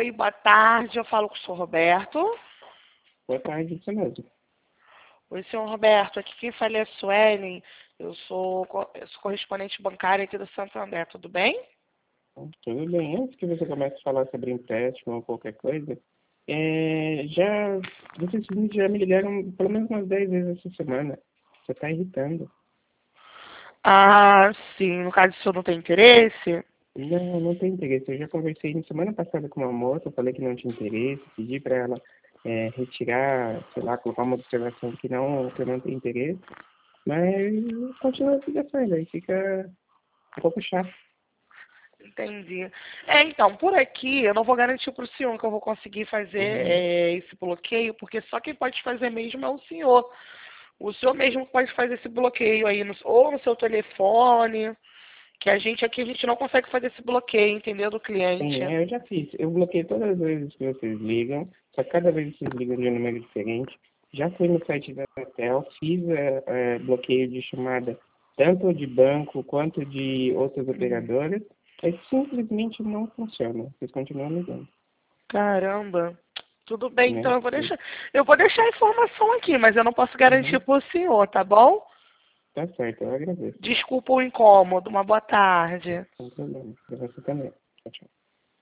Oi, boa tarde. Eu falo com o senhor Roberto. Boa tarde, isso mesmo. Oi, senhor Roberto. Aqui quem fala é a Suelen. Eu sou correspondente bancária aqui do Santander. Tudo bem? Tudo bem. Antes que você comece a falar sobre empréstimo ou qualquer coisa, vocês já me ligaram pelo menos umas 10 vezes essa semana. Você está irritando. Ah, sim. No caso, o senhor não tem interesse? Não, não tem interesse. Eu já conversei na semana passada com uma moça, eu falei que não tinha interesse, pedi para ela retirar, sei lá, colocar uma observação que eu não tenho interesse, mas continua a ligação, aí fica um pouco chato. Entendi. Então, por aqui, eu não vou garantir para o senhor que eu vou conseguir fazer Uhum. esse bloqueio, porque só quem pode fazer mesmo é o senhor. O senhor mesmo pode fazer esse bloqueio aí, ou no seu telefone, que a gente aqui, a gente não consegue fazer esse bloqueio, entendeu, do cliente. Sim, eu já fiz. Eu bloqueei todas as vezes que vocês ligam, só que cada vez que vocês ligam de um número diferente. Já fui no site da Anatel, fiz bloqueio de chamada tanto de banco quanto de outras operadoras, mas simplesmente não funciona. Vocês continuam ligando, Caramba. Tudo bem, então né? eu vou deixar a informação aqui, mas eu não posso garantir Uhum. para o senhor, tá bom? Tá certo, eu agradeço. Desculpa o incômodo. Uma boa tarde. Sem problema. Pra você também. Tchau, tchau.